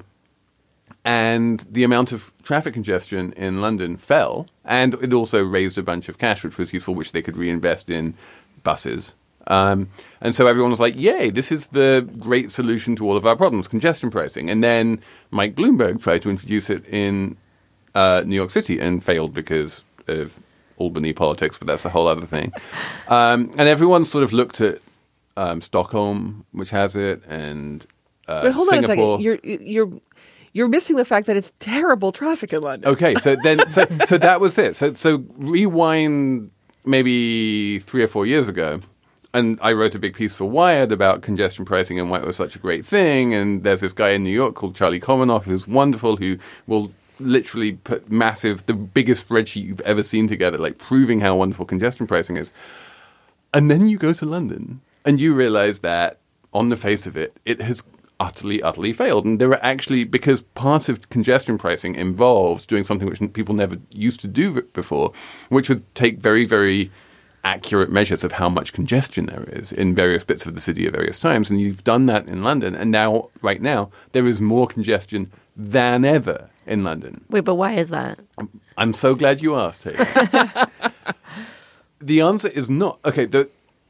And the amount of traffic congestion in London fell, and it also raised a bunch of cash, which was useful, which they could reinvest in buses. Um, and so everyone was like, yay, this is the great solution to all of our problems, congestion pricing. And then Mike Bloomberg tried to introduce it in uh, New York City and failed because of Albany politics, but that's a whole other thing. Um, and everyone sort of looked at um, Stockholm, which has it, and uh, But hold Singapore. on a second. You're you're you're missing the fact that it's terrible traffic in London. Okay, so then, so, so that was it. So, so rewind maybe three or four years ago, and I wrote a big piece for Wired about congestion pricing and why it was such a great thing. And there's this guy in New York called Charlie Komanoff who's wonderful, who will literally put massive, the biggest spreadsheet you've ever seen together, like proving how wonderful congestion pricing is. And then you go to London and you realize that on the face of it, it has utterly, utterly failed. And there are actually, because part of congestion pricing involves doing something which people never used to do before, which would take very, very accurate measures of how much congestion there is in various bits of the city at various times. And you've done that in London. And now, right now, there is more congestion than ever in London. Wait, but why is that? I'm so glad you asked, Hayley. The answer is not. Okay, the,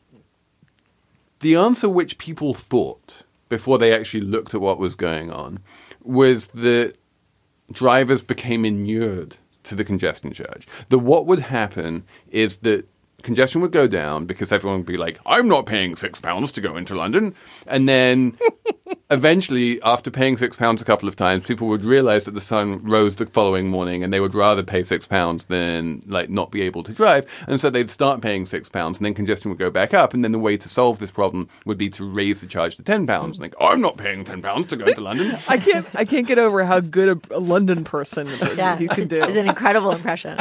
the answer which people thought before they actually looked at what was going on was that drivers became inured to the congestion charge. That what would happen is that congestion would go down because everyone would be like, I'm not paying six pounds to go into London. And then eventually, after paying six pounds a couple of times, people would realize that the sun rose the following morning and they would rather pay six pounds than like not be able to drive. And so they'd start paying six pounds and then congestion would go back up. And then the way to solve this problem would be to raise the charge to ten pounds. Like, I'm not paying ten pounds to go to London. I can't I can't get over how good a, a London person Yeah, he can do. It's an incredible impression.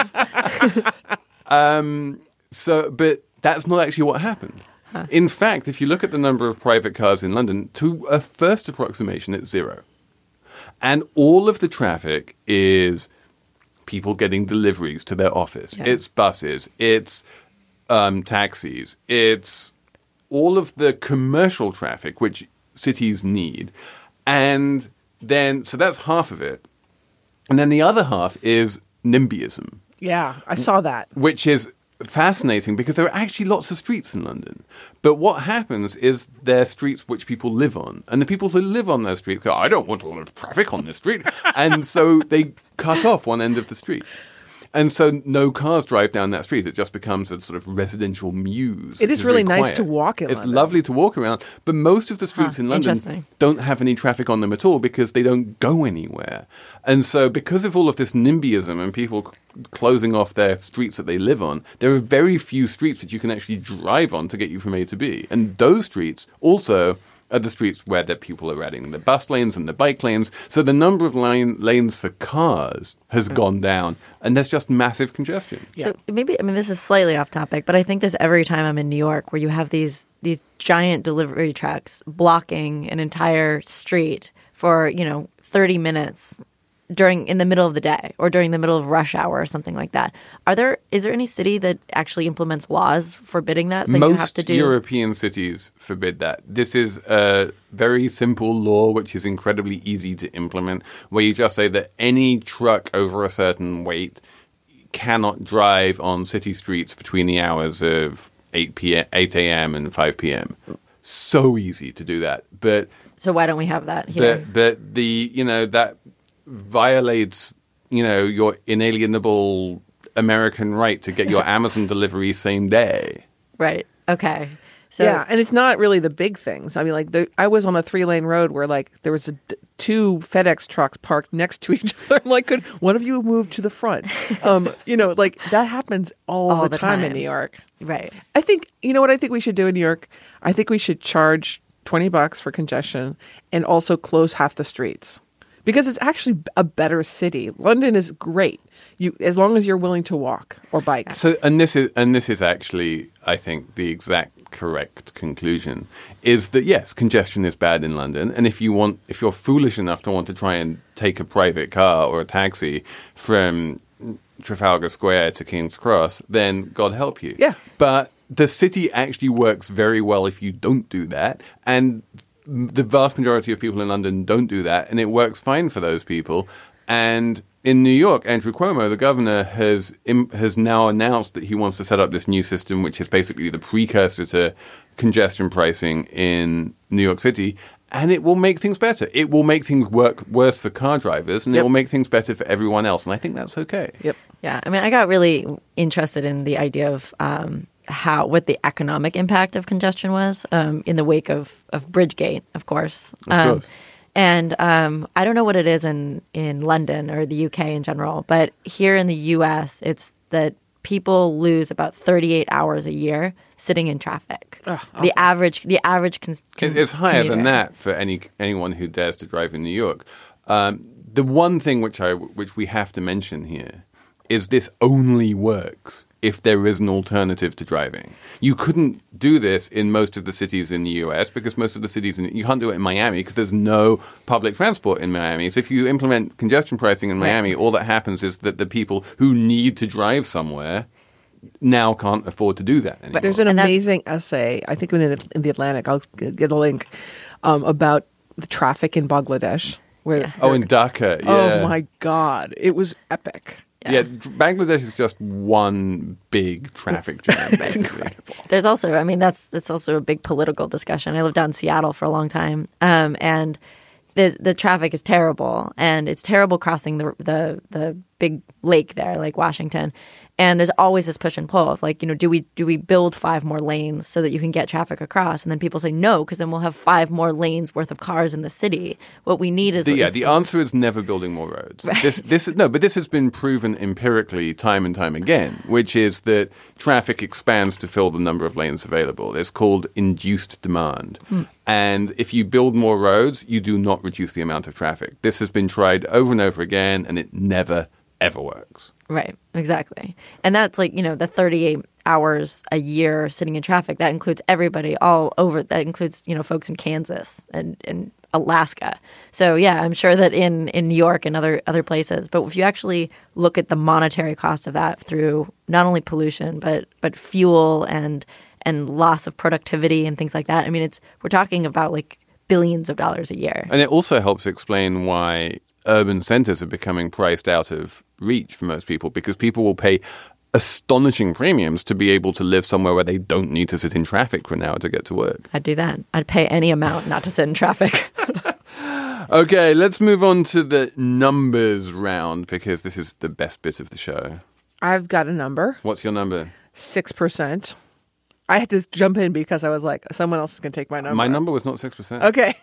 Um, so, but that's not actually what happened. Huh. In fact, if you look at the number of private cars in London, to a first approximation, it's zero. And all of the traffic is people getting deliveries to their office. Yeah. It's buses. It's um, taxis. It's all of the commercial traffic, which cities need. And then, so that's half of it. And then the other half is NIMBYism. Yeah, I saw that. Which is fascinating because there are actually lots of streets in London. But what happens is they're streets which people live on. And the people who live on those streets go, I don't want all the traffic on this street. And so they cut off one end of the street. And so no cars drive down that street. It just becomes a sort of residential muse. It is really nice to walk in It's London. lovely to walk around. But most of the streets Huh, in London don't have any traffic on them at all because they don't go anywhere. And so because of all of this NIMBYism and people c- closing off their streets that they live on, there are very few streets that you can actually drive on to get you from A to B. And those streets also are the streets where the people are adding the bus lanes and the bike lanes. So the number of line, lanes for cars has mm. gone down, and there's just massive congestion. So yeah. maybe, I mean, this is slightly off topic, but I think this every time I'm in New York where you have these these giant delivery trucks blocking an entire street for, you know, thirty minutes during in the middle of the day or during the middle of rush hour or something like that. Are there is there any city that actually implements laws forbidding that? So Most you have to do European cities forbid that. This is a very simple law which is incredibly easy to implement, where you just say that any truck over a certain weight cannot drive on city streets between the hours of eight p.m. eight a.m. and five p.m. So easy to do that. But so why don't we have that here? But, but the you know that violates, you know, your inalienable American right to get your Amazon delivery same day. Right. Okay. So yeah, and it's not really the big things. I mean, like the, I was on a three-lane road where like there was a, two FedEx trucks parked next to each other. I'm like, could one of you move to the front? Um, you know, like that happens all, All the, the time, time. in New York. Right. I think you know what I think we should do in New York. I think we should charge twenty bucks for congestion and also close half the streets because it's actually a better city. London is great. You as long as you're willing to walk or bike. So, and this is and this is actually, I think, the exact correct conclusion is that yes, congestion is bad in London, and if you want, if you're foolish enough to want to try and take a private car or a taxi from Trafalgar Square to King's Cross, then God help you. Yeah. But the city actually works very well if you don't do that, and the vast majority of people in London don't do that, and it works fine for those people. And in New York, Andrew Cuomo, the governor, has im- has now announced that he wants to set up this new system, which is basically the precursor to congestion pricing in New York City, and it will make things better. It will make things work worse for car drivers, and Yep. it will make things better for everyone else, and I think that's okay. Yep. Yeah. I mean, I got really interested in the idea of um, how what the economic impact of congestion was um, in the wake of, of Bridgegate, of course. Of um, course. And um, I don't know what it is in, in London or the U K in general, but here in the U S, it's that people lose about thirty-eight hours a year sitting in traffic. Ugh, the average, the average, con- It- It's higher than commuter. that for any anyone who dares to drive in New York. Um, the one thing which I which we have to mention here is this only works if there is an alternative to driving. You couldn't do this in most of the cities in the U S because most of the cities in, you can't do it in Miami because there's no public transport in Miami. So if you implement congestion pricing in Miami, all that happens is that the people who need to drive somewhere now can't afford to do that anymore. There's an And that's- amazing essay, I think in, in the Atlantic, I'll g- get a link, um, about the traffic in Bangladesh. Where oh, in Dhaka, yeah. Oh my God. It was epic. Yeah. Bangladesh is just one big traffic jam, basically. There's also, I mean, that's that's also a big political discussion. I lived out in Seattle for a long time, um, and the the traffic is terrible, and it's terrible crossing the the the big lake there, Lake Washington. And there's always this push and pull of like, you know, do we do we build five more lanes so that you can get traffic across? And then people say no, because then we'll have five more lanes worth of cars in the city. What we need is The, yeah, is- the answer is never building more roads. This, this, no, but this has been proven empirically time and time again, which is that traffic expands to fill the number of lanes available. It's called induced demand. Hmm. And if you build more roads, you do not reduce the amount of traffic. This has been tried over and over again, and it never, ever works. Right, exactly. And that's like, you know, the thirty-eight hours a year sitting in traffic. That includes everybody all over. That includes, you know, folks in Kansas and, and Alaska. So, yeah, I'm sure that in, in New York and other other places. But if you actually look at the monetary cost of that through not only pollution, but but fuel and and loss of productivity and things like that, I mean, it's we're talking about like billions of dollars a year. And it also helps explain why urban centers are becoming priced out of reach for most people, because people will pay astonishing premiums to be able to live somewhere where they don't need to sit in traffic for an hour to get to work. I'd do that. I'd pay any amount not to sit in traffic. Okay, let's move on to the numbers round, because this is the best bit of the show. I've got a number, What's your number? six percent. I had to jump in because I was like, someone else is going to take my number. My number was not six percent. Okay.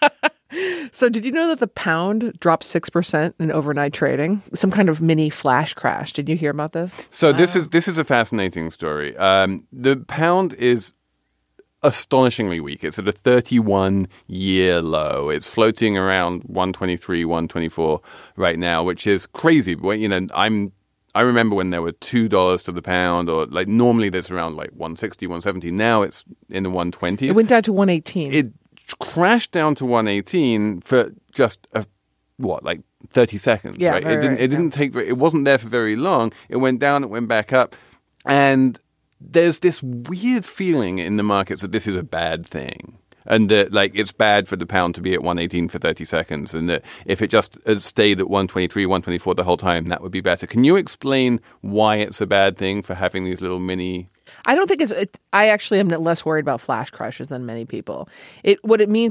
So did you know that the pound dropped six percent in overnight trading? Some kind of mini flash crash. Did you hear about this? So this is this is a fascinating story. Um, the pound is astonishingly weak. It's at a thirty-one year low. It's floating around one twenty-three, one twenty-four right now, which is crazy. But, you know, I'm I remember when there were two dollars to the pound, or like normally there's around like one sixty, one seventy. Now it's in the one twenties. It went down to one eighteen. It crashed down to one eighteen for just a, what, like thirty seconds. Yeah, right? very, it didn't. right, It didn't take. It wasn't there for very long. It went down. It went back up, and there's this weird feeling in the markets that this is a bad thing, and that like it's bad for the pound to be at one eighteen for thirty seconds, and that if it just had stayed at one twenty-three, one twenty-four the whole time, that would be better. Can you explain why it's a bad thing for having these little mini? I don't think it's. It, I actually am less worried about flash crashes than many people. It what it means is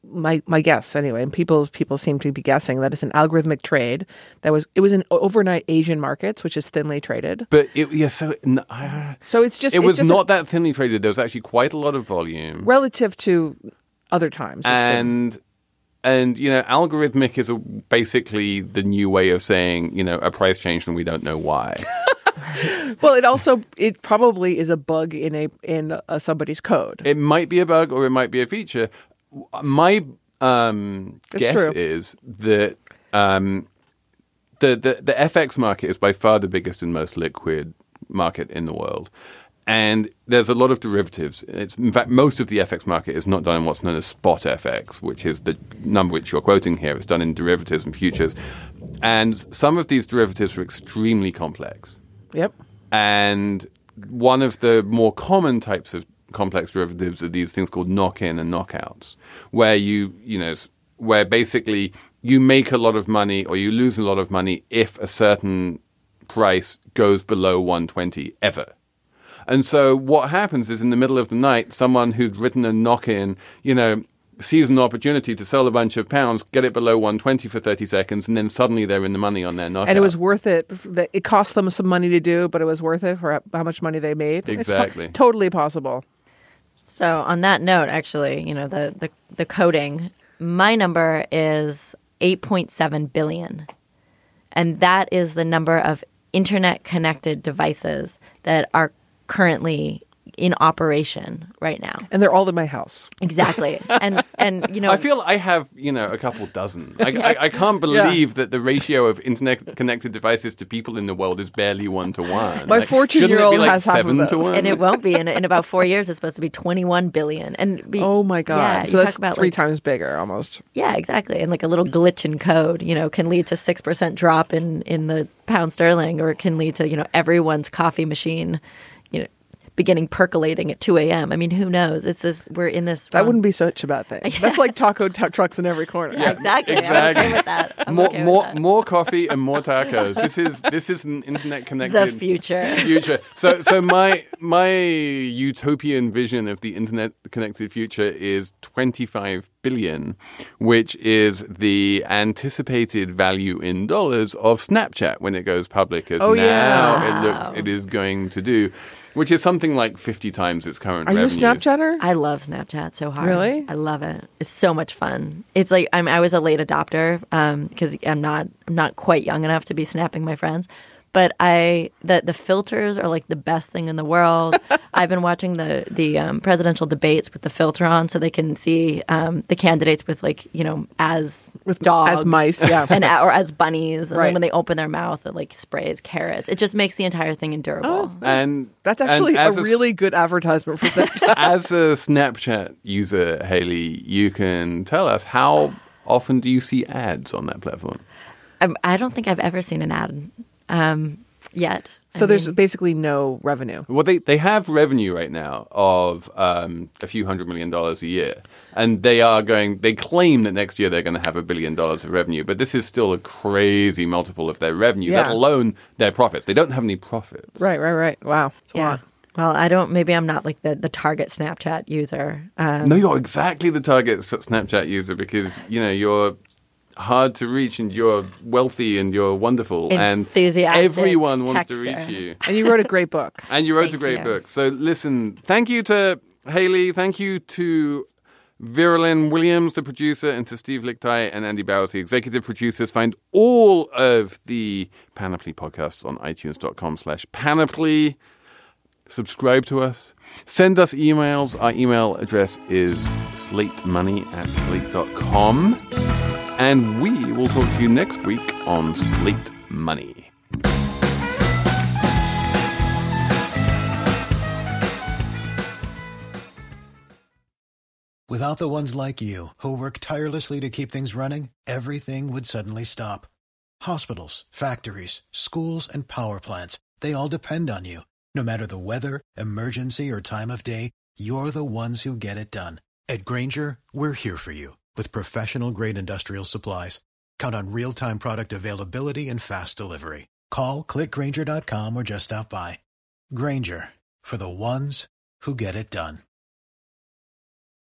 my my guess anyway, and people people seem to be guessing that it's an algorithmic trade that was it was in overnight Asian markets, which is thinly traded. But it, yeah, so uh, so it's just it it's was just not a, that thinly traded. There was actually quite a lot of volume relative to other times, and and you know, algorithmic is a, basically the new way of saying, you know, a price changed and we don't know why. Well, it also it probably is a bug in a in a, somebody's code. It might be a bug or it might be a feature. My um, guess true. is that um, the, the the F X market is by far the biggest and most liquid market in the world, and there's a lot of derivatives. It's, in fact, most of the F X market is not done in what's known as spot F X, which is the number which you're quoting here. It's done in derivatives and futures, and some of these derivatives are extremely complex. Yep. And one of the more common types of complex derivatives are these things called knock-in and knockouts, where you, you know, where basically you make a lot of money or you lose a lot of money if a certain price goes below one twenty ever. And so what happens is in the middle of the night, someone who's written a knock-in, you know, sees an opportunity to sell a bunch of pounds, get it below one twenty for thirty seconds, and then suddenly they're in the money on their knockout. And it was worth it. It cost them some money to do, but it was worth it for how much money they made. Exactly. It's po- totally possible. So on that note, actually, you know, the, the, the coding, my number is eight point seven billion. And that is the number of internet-connected devices that are currently in operation right now. And they're all in my house. Exactly. And, and you know... I feel I have, you know, a couple dozen. I, I, I can't believe yeah. that the ratio of internet-connected devices to people in the world is barely one to one. My like, fourteen-year-old like has half seven of those. to one? And it won't be. In, in about four years, it's supposed to be twenty-one billion. And be, oh, my God. Yeah, so you that's talk about three like, times bigger almost. Yeah, exactly. And like a little glitch in code, you know, can lead to six percent drop in, in the pound sterling, or it can lead to, you know, everyone's coffee machine, you know, beginning percolating at two a.m. I mean, who knows? It's this. We're in this. That wouldn't be such a bad thing. That's like taco t- trucks in every corner. Yeah, exactly. Exactly. I'm okay with that. I'm more, okay with more, that. more coffee and more tacos. This is this is an internet connected The future. Future. So, so my my utopian vision of the internet connected future is twenty-five billion, which is the anticipated value in dollars of Snapchat when it goes public, as oh, now yeah. it looks it is going to do. Which is something like fifty times its current Are revenues. you a Snapchatter? I love Snapchat so hard. Really? I love it. It's so much fun. It's like I'm, I was a late adopter because um, I'm not I'm not quite young enough to be snapping my friends. But I the the filters are like the best thing in the world. I've been watching the the um, presidential debates with the filter on, so they can see um, the candidates with like you know as with dogs, as mice, yeah, and or as bunnies. And right. then when they open their mouth, it like sprays carrots. It just makes the entire thing endurable. Oh, and that's actually and a a really good advertisement for that. As a Snapchat user, Haley, you can tell us how often do you see ads on that platform? I, I don't think I've ever seen an ad. Um, yet. So I there's mean, basically no revenue. Well, they, they have revenue right now of um, a few hundred million dollars a year. And they are going, they claim that next year they're going to have a billion dollars of revenue. But this is still a crazy multiple of their revenue, Yeah. let alone their profits. They don't have any profits. Right, right, right. Wow. It's a yeah. lot. Well, I don't, maybe I'm not like the, the target Snapchat user. Um, No, you're exactly the target Snapchat user because, you know, you're hard to reach and you're wealthy and you're wonderful and Enthusiastic everyone wants to texter. reach you. And you wrote a great book. And you wrote Thank a great you. book. So listen, thank you to Haley, thank you to Vera-Lynn Williams, the producer, and to Steve Lichtai and Andy Bowers, the executive producers. Find all of the Panoply podcasts on itunes.com slash panoply. Subscribe to us. Send us emails. Our email address is slatemoney at slate dot com. And we will talk to you next week on Slate Money. Without the ones like you, who work tirelessly to keep things running, everything would suddenly stop. Hospitals, factories, schools, and power plants, they all depend on you. No matter the weather, emergency, or time of day, you're the ones who get it done. At Grainger, we're here for you with professional-grade industrial supplies. Count on real-time product availability and fast delivery. Call, click Grainger dot com, or just stop by. Grainger, for the ones who get it done.